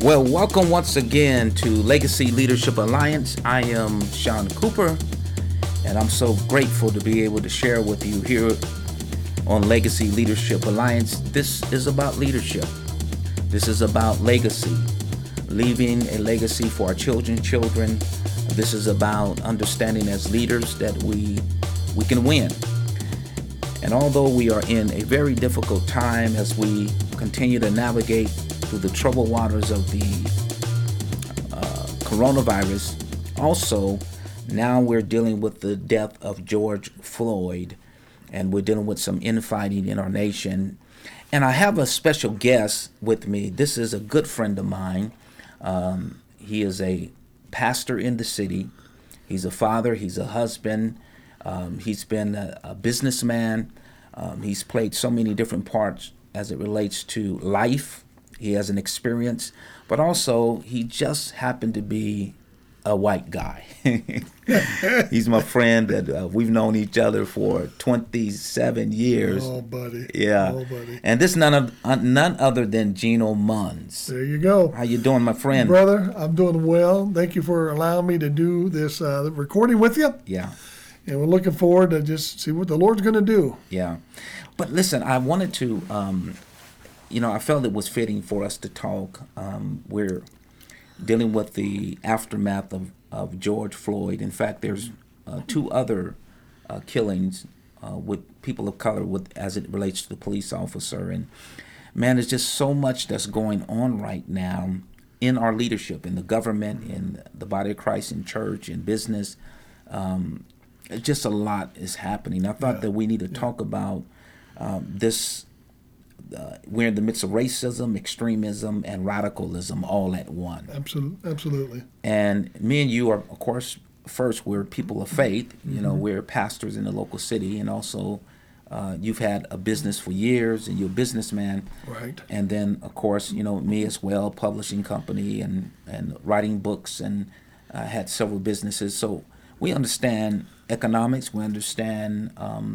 Well, welcome once again to Legacy Leadership Alliance. I am Sean Cooper, and I'm so grateful to be able to share with you here on Legacy Leadership Alliance. This is about leadership. This is about legacy, leaving a legacy for our children. This is about understanding as leaders that we can win. And although we are in a very difficult time as we continue to navigate through the troubled waters of the coronavirus, also now we're dealing with the death of George Floyd, and we're dealing with some infighting in our nation. And I have a special guest with me. This is a good friend of mine. He is a pastor in the city. He's a father. He's a husband. He's been a businessman. He's played so many different parts as it relates to life. He has an experience, but also he just happened to be a white guy. He's my friend that we've known each other for 27 years. Oh, buddy. Yeah. Oh, buddy. And this none other than Gino Munns. There you go. How you doing, my friend? Brother, I'm doing well. Thank you for allowing me to do this recording with you. Yeah. And we're looking forward to just see what the Lord's going to do. Yeah. But listen, I wanted to, I felt it was fitting for us to talk. We're dealing with the aftermath of George Floyd. In fact, there's two other killings with people of color as it relates to the police officer. And man, there's just so much that's going on right now in our leadership, in the government, in the body of Christ, in church, in business. Just a lot is happening. I thought that we need to talk about this. We're in the midst of racism, extremism, and radicalism all at once. Absolutely. And me and you are, of course, first, we're people of faith. We're pastors in the local city, and also you've had a business for years, and you're a businessman. Right. And then, of course, me as well, publishing company and writing books, and had several businesses. So we understand economics. We understand,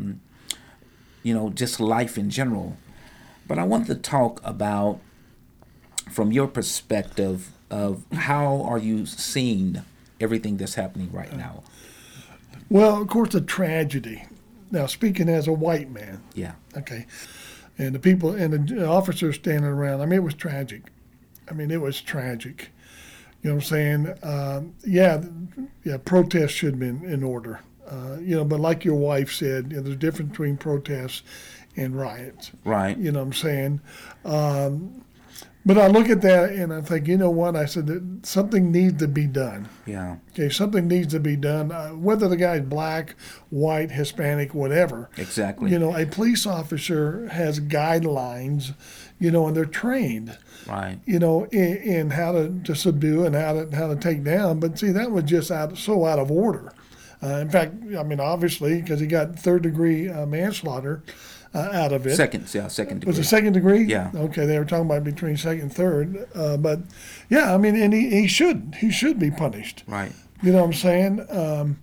just life in general. But I wanted to talk about, from your perspective, of how are you seeing everything that's happening right now? Well, of course, a tragedy. Now, speaking as a white man. Yeah. Okay. And the people and the officers standing around, it was tragic. It was tragic. You know what I'm saying? Protests should have been in order. But like your wife said, there's a difference between protests and riots. Right. You know what I'm saying? But I look at that and I think, you know what? I said that something needs to be done. Yeah. Okay, something needs to be done, whether the guy's black, white, Hispanic, whatever. Exactly. A police officer has guidelines, and they're trained. Right. In how to subdue and how to take down. But see, that was just so out of order. In fact, obviously, because he got third-degree manslaughter out of it. Second degree. Was it second degree? Yeah. Okay, they were talking about between second and third. But, yeah, and he should be punished. Right. You know what I'm saying?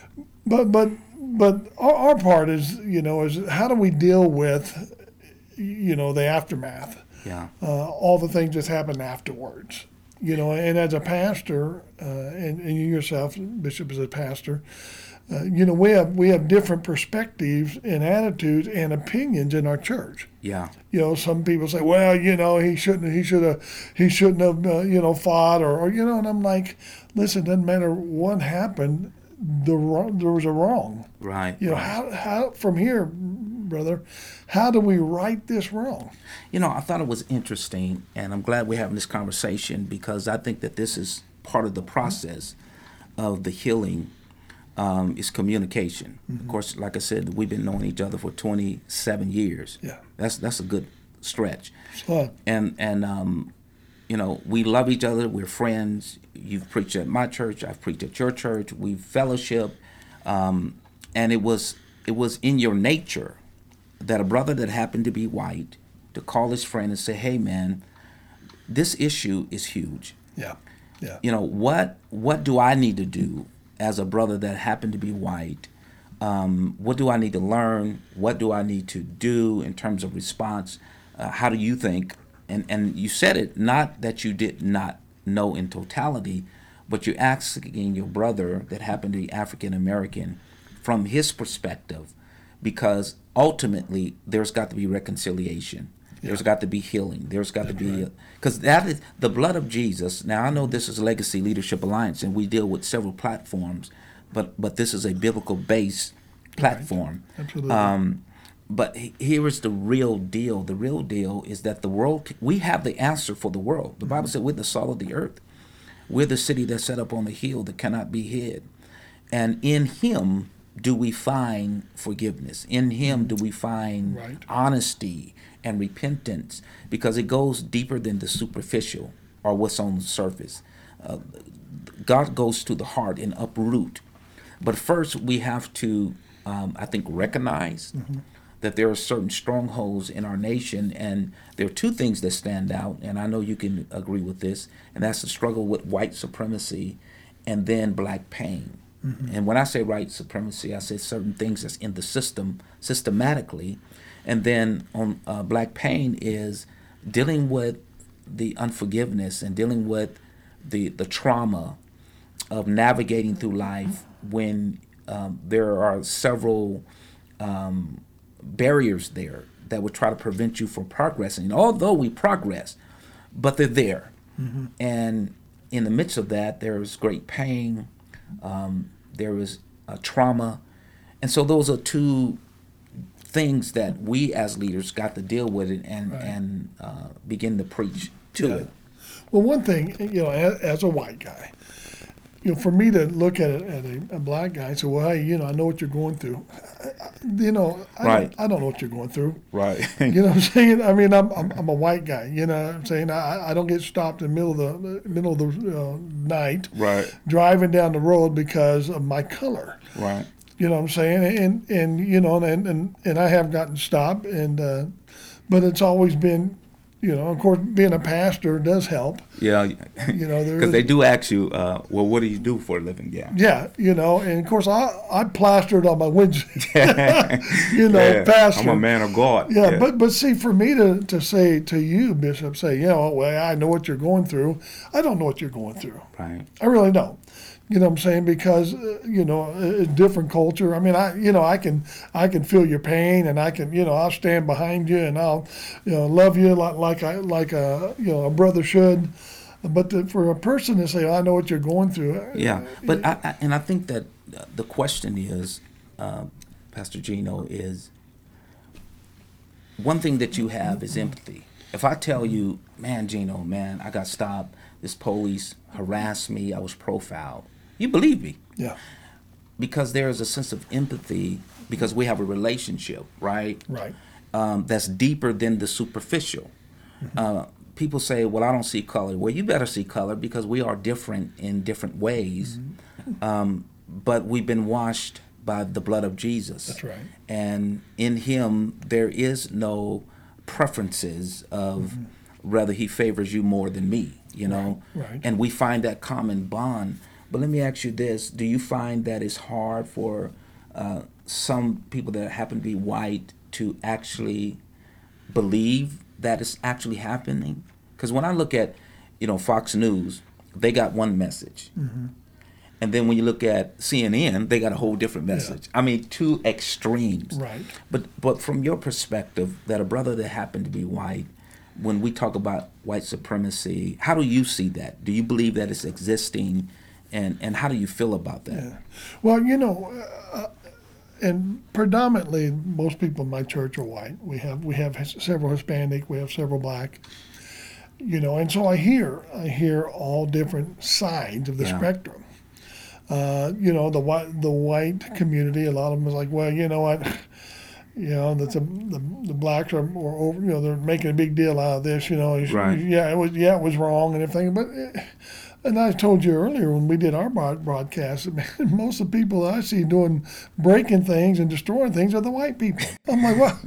But our part is how do we deal with, the aftermath? Yeah. All the things that happen afterwards. And as a pastor, and you yourself, Bishop, is a pastor, we have different perspectives and attitudes and opinions in our church. Yeah. Some people say, well, he shouldn't have fought or and I'm like, listen, it doesn't matter what happened, there was a wrong. Right. How from here, brother, how do we right this wrong? I thought it was interesting, and I'm glad we're having this conversation because I think that this is part of the process of the healing is communication. Mm-hmm. Of course, like I said, we've been knowing each other for 27 years. Yeah. That's a good stretch. Sure. And we love each other. We're friends. You've preached at my church. I've preached at your church. We've fellowship. And it was in your nature that a brother that happened to be white to call his friend and say, hey, man, this issue is huge. Yeah. Yeah. What do I need to do as a brother that happened to be white? What do I need to learn? What do I need to do in terms of response? How do you think and you said it, not that you did not know in totality, but you're asking your brother that happened to be African American from his perspective, because ultimately there's got to be reconciliation. There's got to be healing. There's got to be, because that is the blood of Jesus. Now I know this is Legacy Leadership Alliance, and we deal with several platforms, but this is a biblical based platform. Right. Absolutely. But here is the real deal. The real deal is that the world, we have the answer for the world. The Bible said we're the salt of the earth. We're the city that's set up on the hill that cannot be hid. And in him do we find forgiveness. In him do we find honesty and repentance, because it goes deeper than the superficial or what's on the surface. God goes to the heart and uproot. But first we have to, I think, recognize that there are certain strongholds in our nation, and there are two things that stand out, and I know you can agree with this, and that's the struggle with white supremacy and then black pain. And when I say white supremacy, I say certain things that's in the system systematically, and then on black pain is dealing with the unforgiveness and dealing with the trauma of navigating through life when there are several barriers there that would try to prevent you from progressing. Although we progress, but they're there. And in the midst of that, there's great pain, there is trauma. And so those are two things that we as leaders got to deal with it and begin to preach to it. Well, one thing, as a white guy, for me to look at it at a black guy and say, well, hey, I know what you're going through. I don't know what you're going through. Right. You know what I'm saying? I mean, I'm a white guy. You know what I'm saying? I don't get stopped in the middle of the night, driving down the road because of my color. Right. You know what I'm saying? And I have gotten stopped, but it's always been. Of course, being a pastor does help. Yeah. Because they do ask you, well, what do you do for a living? Yeah. Yeah, and of course, I plastered on my windshield. Pastor. I'm a man of God. Yeah. But see, for me to say to you, Bishop, well, I know what you're going through. I don't know what you're going through. Right. I really don't. You know what I'm saying? Because it's different culture. I mean, I can feel your pain, and I can, I'll stand behind you, and I'll, love you like a brother should. But for a person to say, I know what you're going through. Yeah, but I think that the question is, Pastor Gino, is one thing that you have is empathy. If I tell you, man, Gino, I got stopped. This police harassed me. I was profiled. You believe me. Yeah. Because there is a sense of empathy, because we have a relationship, right? Right. That's deeper than the superficial. People say, well, I don't see color. Well, you better see color, because we are different in different ways. But we've been washed by the blood of Jesus. That's right. And in him, there is no preferences of whether he favors you more than me, Right. And we find that common bond. But let me ask you this. Do you find that it's hard for some people that happen to be white to actually believe that it's actually happening? Because when I look at, Fox News, they got one message. And then when you look at CNN, they got a whole different message. Yeah. I mean, two extremes. Right. But from your perspective, that a brother that happened to be white, when we talk about white supremacy, how do you see that? Do you believe that it's existing? And how do you feel about that? Yeah. Well, and predominantly most people in my church are white. We have several Hispanic, we have several black. And so I hear all different sides of the spectrum. The white community, a lot of them is like, well, you know what, that the blacks are over, they're making a big deal out of this. Right. It was wrong and everything, but. And I told you earlier when we did our broadcast, most of the people that I see breaking things and destroying things are the white people. I'm like, well,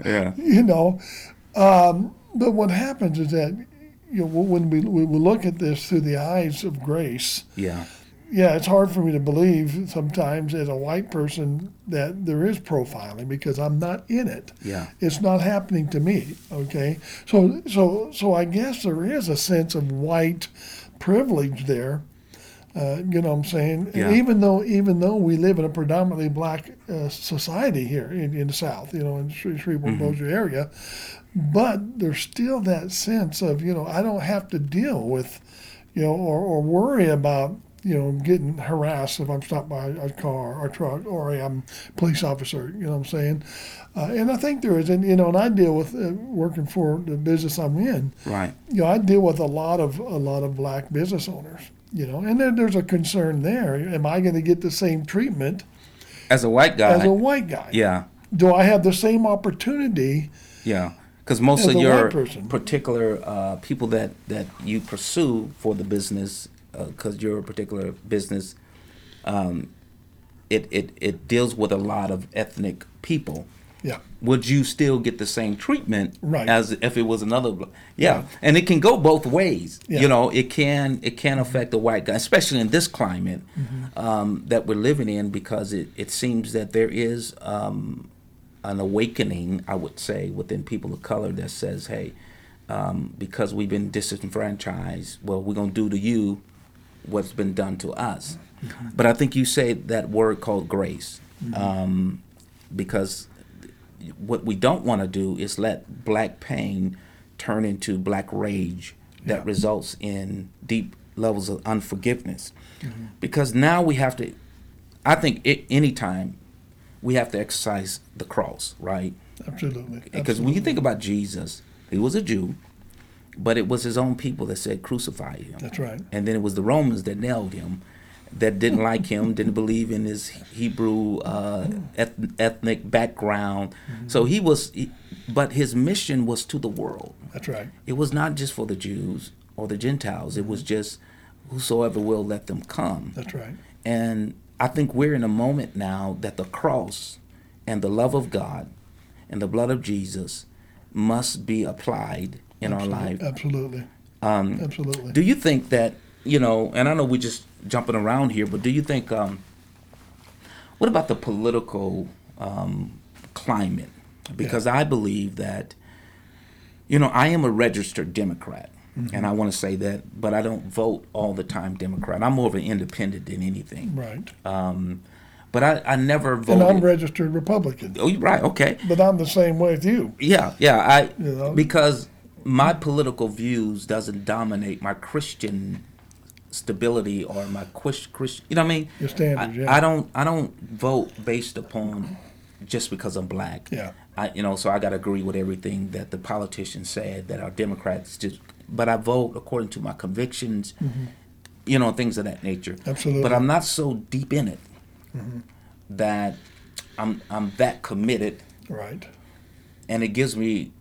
but what happens is that, when we look at this through the eyes of grace, yeah, it's hard for me to believe sometimes as a white person that there is profiling because I'm not in it. Yeah. It's not happening to me. Okay, so I guess there is a sense of white privilege there. You know what I'm saying? Yeah. Even though we live in a predominantly black society here in the South, you know, in the Shreveport Bossier area, but there's still that sense of, you know, I don't have to deal with, you know, or worry about, you know, getting harassed if I'm stopped by a car or truck or I'm a police officer. You know what I'm saying? And I think there is, and you know, and I deal with working for the business I'm in. Right. You know, I deal with a lot of black business owners. You know, and then there's a concern there. Am I going to get the same treatment As a white guy. as a white guy? Yeah. Do I have the same opportunity? Yeah. Because most As of a your white person. particular people that you pursue for the business, because you're a particular business, it deals with a lot of ethnic people. Yeah. Would you still get the same treatment Right. as if it was another? Yeah, and it can go both ways. Yeah. You know, it can affect the white guy, especially in this climate that we're living in, because it seems that there is an awakening, I would say, within people of color that says, hey, because we've been disenfranchised, well, we're gonna do to you what's been done to us. But I think you say that word called grace, because what we don't want to do is let black pain turn into black rage that results in deep levels of unforgiveness. Because now we have to, I think anytime we have to exercise the cross, right? Absolutely. Because when you think about Jesus, he was a Jew, but it was his own people that said crucify him. That's right. And then it was the Romans that nailed him, that didn't like him, didn't believe in his Hebrew ethnic background. So but his mission was to the world. That's right. It was not just for the Jews or the Gentiles. It was just whosoever will, let them come. That's right. And I think we're in a moment now that the cross and the love of God and the blood of Jesus must be applied in our life. Absolutely. Absolutely. Do you think that, you know, and I know we're just jumping around here, but do you think, what about the political climate? Because I believe that, you know, I am a registered Democrat, and I want to say that, but I don't vote all the time Democrat. I'm more of an independent than anything. Right. But I never voted. And I'm registered Republican. Oh, you're right. Okay. But I'm the same way with you. Yeah. You know? Because my political views doesn't dominate my Christian stability or my Christian. You know what I mean? Your standards. Yeah. I don't vote based upon just because I'm black. Yeah. So I got to agree with everything that the politicians said that are Democrats. But I vote according to my convictions. You know, things of that nature. Absolutely. But I'm not so deep in it that I'm that committed. Right. And it gives me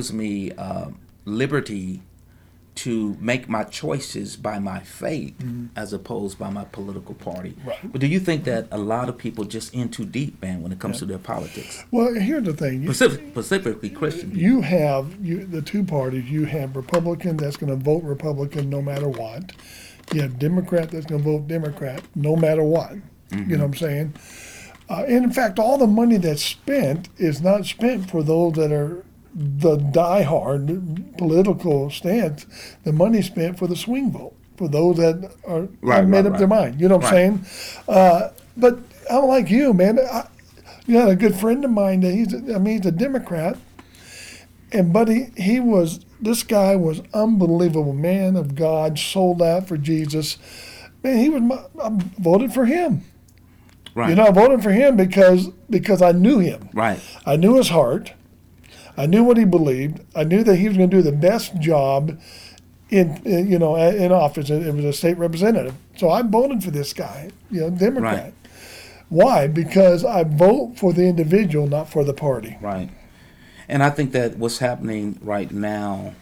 liberty to make my choices by my faith as opposed by my political party. Right. But do you think that a lot of people just in too deep, man, when it comes to their politics? Well, here's the thing. Specifically Christian people. You have the two parties. You have Republican that's going to vote Republican no matter what. You have Democrat that's going to vote Democrat no matter what. You know what I'm saying? And in fact, all the money that's spent is not spent for those that are the diehard political stance. The money's spent for the swing vote, for those that are have made up their mind. You know what I'm saying? But I'm like you, man. You had a good friend of mine that he's a Democrat, and buddy, this guy was unbelievable, man of God, sold out for Jesus. Man, I voted for him. Right. You know, I voted for him because I knew him. Right. I knew his heart. I knew what he believed. I knew that he was going to do the best job in office. It was a state representative. So I voted for this guy, Democrat. Right. Why? Because I vote for the individual, not for the party. Right. And I think that what's happening right now,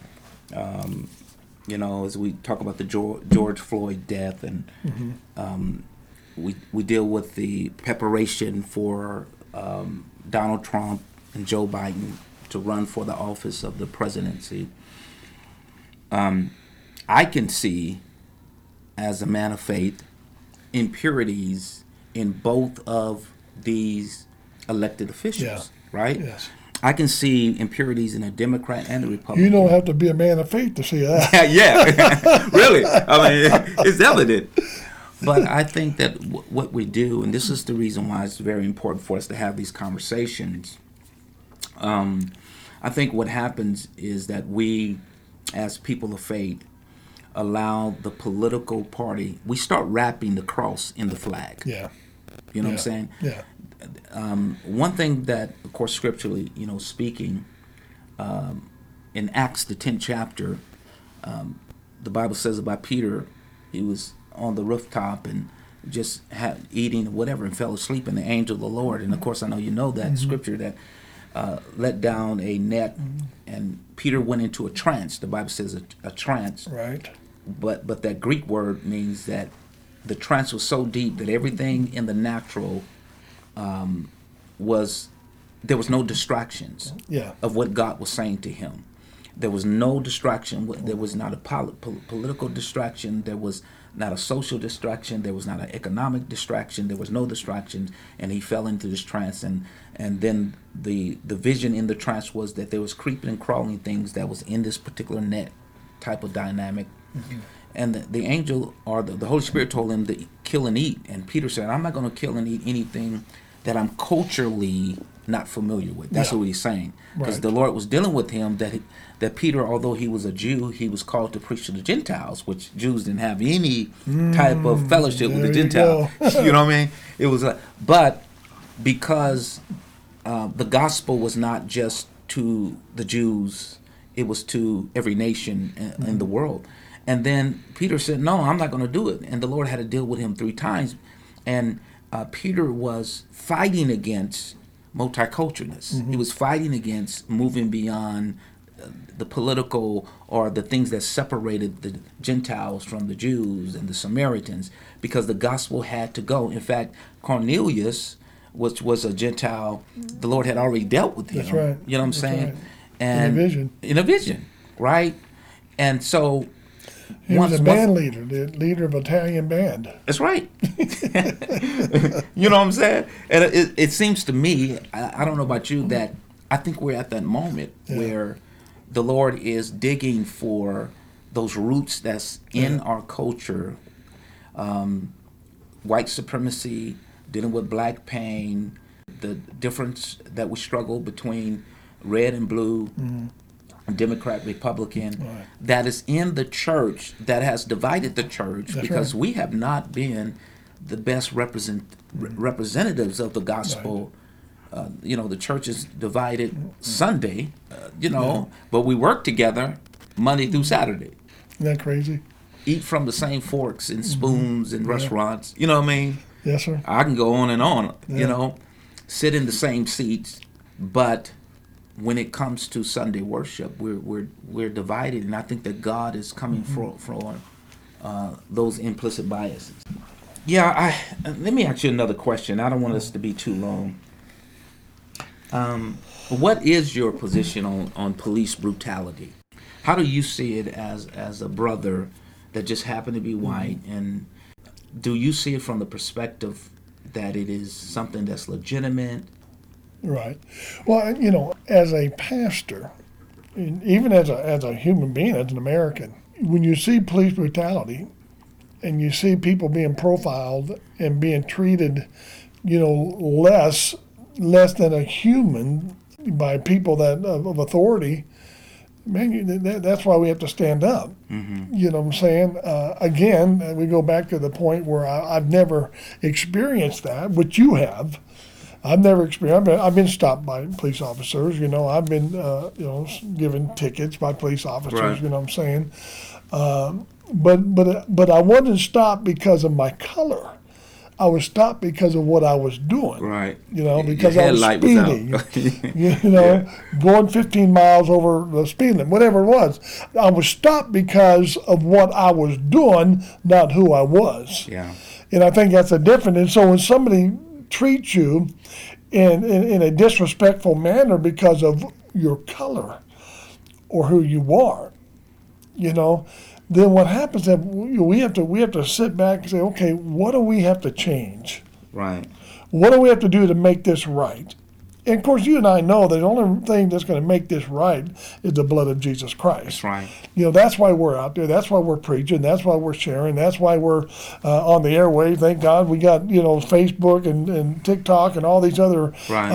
as we talk about the George Floyd death, and we deal with the preparation for Donald Trump and Joe Biden to run for the office of the presidency. I can see, as a man of faith, impurities in both of these elected officials, right? Yes. I can see impurities in a Democrat and a Republican. You don't have to be a man of faith to see that. Yeah, really. I mean, it's evident. But I think that what we do, and this is the reason why it's very important for us to have these conversations, I think what happens is that we, as people of faith, allow the political party, we start wrapping the cross in the flag. Yeah. You know what I'm saying? Yeah. One thing that, of course, scripturally, speaking, in Acts, the 10th chapter, the Bible says about Peter, he was on the rooftop and just had eating or whatever and fell asleep, and the angel of the Lord, and of course I know you know that scripture, that let down a net, and Peter went into a trance. The Bible says a trance. Right. But that Greek word means that the trance was so deep that everything in the natural there was no distractions of what God was saying to him. There was no distraction. There was not a political distraction. There was not a social distraction. There was not an economic distraction. There was no distractions, and he fell into this trance. And then the vision in the trance was that there was creeping and crawling things that was in this particular net type of dynamic. Mm-hmm. And the angel or the Holy Spirit told him to kill and eat. And Peter said, I'm not going to kill and eat anything that I'm culturally not familiar with. That's what he's saying. Because the Lord was dealing with him that Peter, although he was a Jew, he was called to preach to the Gentiles, which Jews didn't have any type of fellowship with the Gentiles. You know what I mean? It was but because the gospel was not just to the Jews, it was to every nation in the world. And then Peter said, no, I'm not going to do it. And the Lord had to deal with him 3 times. And Peter was fighting against multiculturalness. Mm-hmm. He was fighting against moving beyond the political or the things that separated the Gentiles from the Jews and the Samaritans, because the gospel had to go. In fact, Cornelius, which was a Gentile, the Lord had already dealt with him. That's right. You know what I'm saying? Right. And in a vision, right? And so he was a band leader, the leader of Italian band. That's right. You know what I'm saying? And it seems to me, I don't know about you, that I think we're at that moment where the Lord is digging for those roots that's in our culture. White supremacy, dealing with black pain, the difference that we struggle between red and blue, Democrat, Republican, that is in the church, that has divided the church, because we have not been the best representatives of the gospel. The church is divided Sunday, but we work together Monday through Saturday. Isn't that crazy? Eat from the same forks and spoons in restaurants. You know what I mean? Yes, sir. I can go on and on, sit in the same seats, but when it comes to Sunday worship, we're divided, and I think that God is coming for those implicit biases. Yeah, let me ask you another question. I don't want us to be too long. What is your position on police brutality? How do you see it as a brother that just happened to be white, and do you see it from the perspective that it is something that's legitimate? Right. Well, as a pastor, even as a human being, as an American, when you see police brutality and you see people being profiled and being treated, less than a human by people that of authority, man, that's why we have to stand up. Mm-hmm. You know what I'm saying? Again, we go back to the point where I've never experienced that, which you have. I've never experienced. I've been stopped by police officers. I've been given tickets by police officers. Right. You know what I'm saying? But I wasn't stopped because of my color. I was stopped because of what I was doing. Right. Because I was speeding. Going 15 miles over the speed limit, whatever it was. I was stopped because of what I was doing, not who I was. Yeah. And I think that's a difference. And so when somebody treats you in a disrespectful manner because of your color or who you are, then what happens is we have to sit back and say, okay, what do we have to change? Right. What do we have to do to make this right? And of course, you and I know that the only thing that's going to make this right is the blood of Jesus Christ. That's right. That's why we're out there. That's why we're preaching. That's why we're sharing. That's why we're on the airwaves. Thank God we got Facebook and TikTok and all these other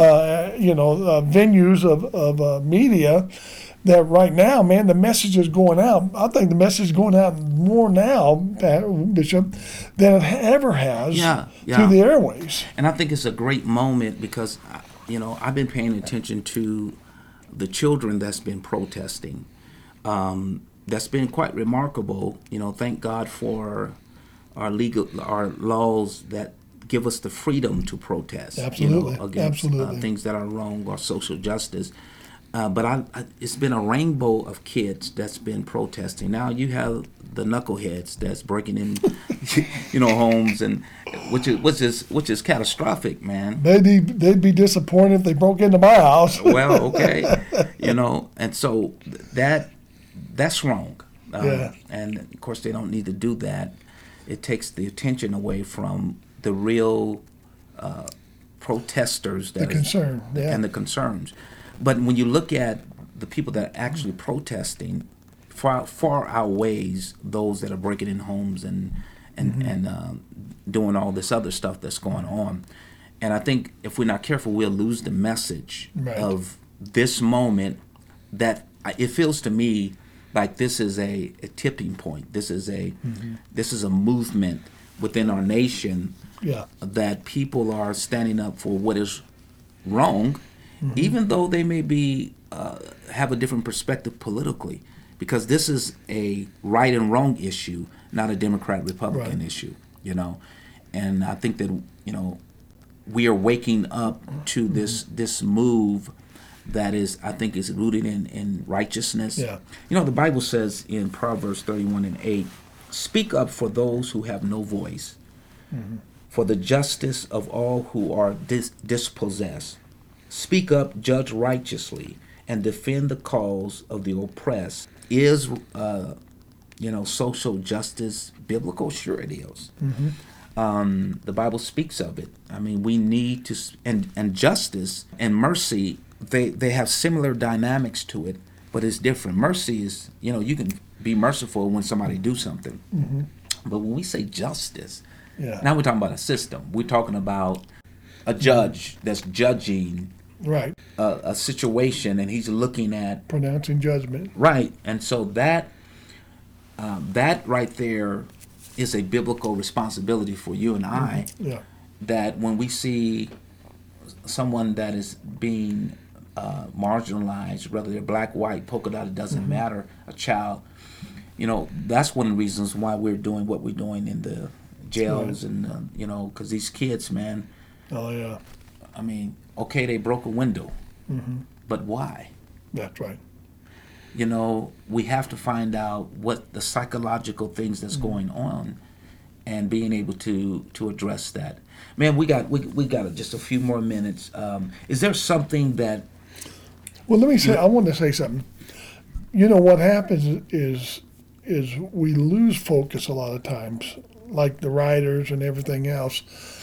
venues of media. That right now, man, the message is going out. I think the message is going out more now, Bishop, than it ever has through the airways. And I think it's a great moment because, I've been paying attention to the children that's been protesting. That's been quite remarkable. Thank God for our laws that give us the freedom to protest. Absolutely. Against things that are wrong or social justice. But it's been a rainbow of kids that's been protesting. Now you have the knuckleheads that's breaking in, homes, and which is catastrophic, man. They'd be disappointed if they broke into my house. Well, okay, and so that's wrong. And of course they don't need to do that. It takes the attention away from the real protesters and the concerns. But when you look at the people that are actually protesting, far outweighs those that are breaking in homes and doing all this other stuff that's going on. And I think if we're not careful, we'll lose the message of this moment. That it feels to me like this is a tipping point. This is a movement within our nation that people are standing up for what is wrong. Even though they may be have a different perspective politically, because this is a right and wrong issue, not a Democrat-Republican issue, And I think that we are waking up to this move that is rooted in righteousness. Yeah. The Bible says in Proverbs 31:8, "Speak up for those who have no voice, for the justice of all who are dispossessed. Speak up, judge righteously, and defend the cause of the oppressed." Is, social justice biblical? Sure it is. The Bible speaks of it. I mean, we need to, and justice and mercy, they have similar dynamics to it, but it's different. Mercy is, you can be merciful when somebody do something. But when we say justice, now we're talking about a system. We're talking about a judge that's judging a situation, and he's looking at pronouncing judgment. Right, and so that right there is a biblical responsibility for you and I. That when we see someone that is being marginalized, whether they're black, white, polka dot, it doesn't matter, a child, that's one of the reasons why we're doing what we're doing in the jails, and because these kids, man. Oh yeah. I mean, okay, they broke a window, but why? That's right. We have to find out what the psychological things that's going on, and being able to address that. Man, we got just a few more minutes. Is there something that? Well, let me say. I want to say something. What happens is we lose focus a lot of times, like the writers and everything else.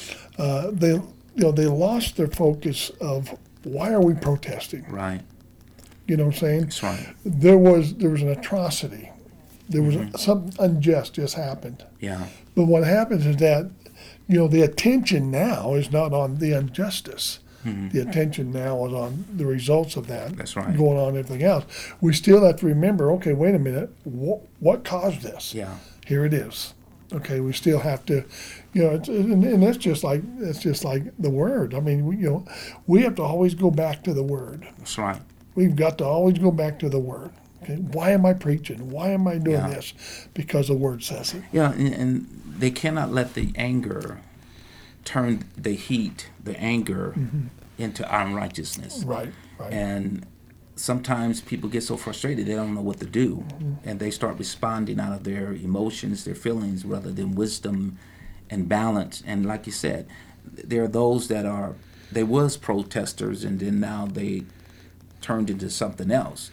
They lost their focus of why are we protesting? Right. You know what I'm saying? That's right. There was an atrocity. There was something unjust just happened. Yeah. But what happens is that, the attention now is not on the injustice. The attention now is on the results of that. That's right. Going on and everything else. We still have to remember, okay, wait a minute, what caused this? Yeah. Here it is. Okay, we still have to, and that's just like the Word. I mean, we have to always go back to the Word. That's right. We've got to always go back to the Word. Okay, why am I preaching? Why am I doing this? Because the Word says it. Yeah, and they cannot let the anger turn the anger into unrighteousness. Right. And sometimes people get so frustrated they don't know what to do, and they start responding out of their emotions, their feelings, rather than wisdom and balance. And like you said, there are those that was protesters, and then now they turned into something else.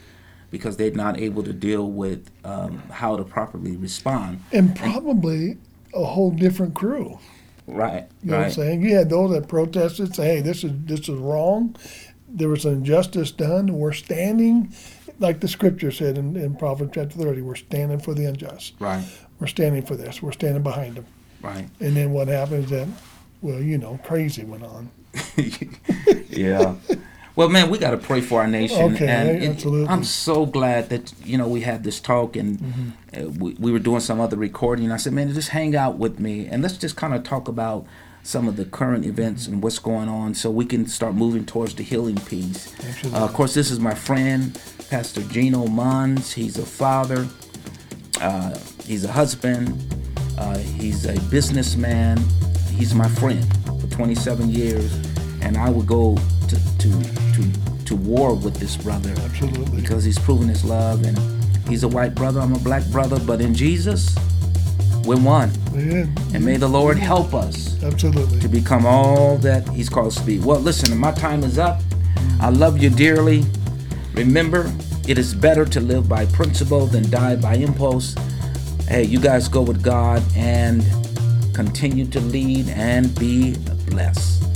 because they're not able to deal with how to properly respond. And probably a whole different crew. Right. You know what I'm saying? You had those that protested, say, hey, this is wrong. There was an injustice done. We're standing, like the scripture said in Proverbs chapter 30, we're standing for the unjust. Right. We're standing for this. We're standing behind them. Right. And then what happens that, well, crazy went on. Yeah. Well, man, we got to pray for our nation. Okay, and absolutely. I'm so glad that, we had this talk, and we were doing some other recording. I said, man, just hang out with me, and let's just kind of talk about some of the current events and what's going on so we can start moving towards the healing piece. Of course, this is my friend, Pastor Gino Mons. He's a father. He's a husband. He's a businessman. He's my friend for 27 years, and I would go to war with this brother. Absolutely. Because he's proven his love, and he's a white brother, I'm a black brother, but in Jesus, we're one. Yeah. And may the Lord help us Absolutely. to become all that he's called us to be. Well, listen, my time is up. I love you dearly. Remember, it is better to live by principle than die by impulse. Hey, you guys go with God and continue to lead and be blessed.